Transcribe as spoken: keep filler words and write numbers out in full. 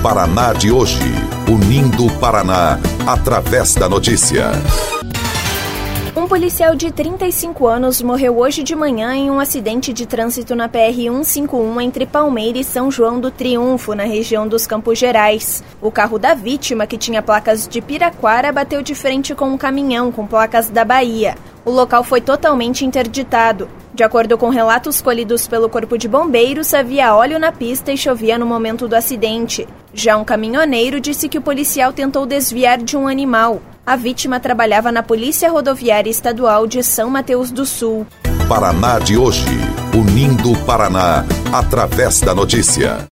Paraná de hoje, unindo o Paraná através da notícia. Um policial de trinta e cinco anos morreu hoje de manhã em um acidente de trânsito na P R cento e cinquenta e um entre Palmeira e São João do Triunfo, na região dos Campos Gerais. O carro da vítima, que tinha placas de Piraquara, bateu de frente com um caminhão com placas da Bahia. O local foi totalmente interditado. De acordo com relatos colhidos pelo Corpo de Bombeiros, havia óleo na pista e chovia no momento do acidente. Já um caminhoneiro disse que o policial tentou desviar de um animal. A vítima trabalhava na Polícia Rodoviária Estadual de São Mateus do Sul. Paraná de hoje, unindo o Paraná através da notícia.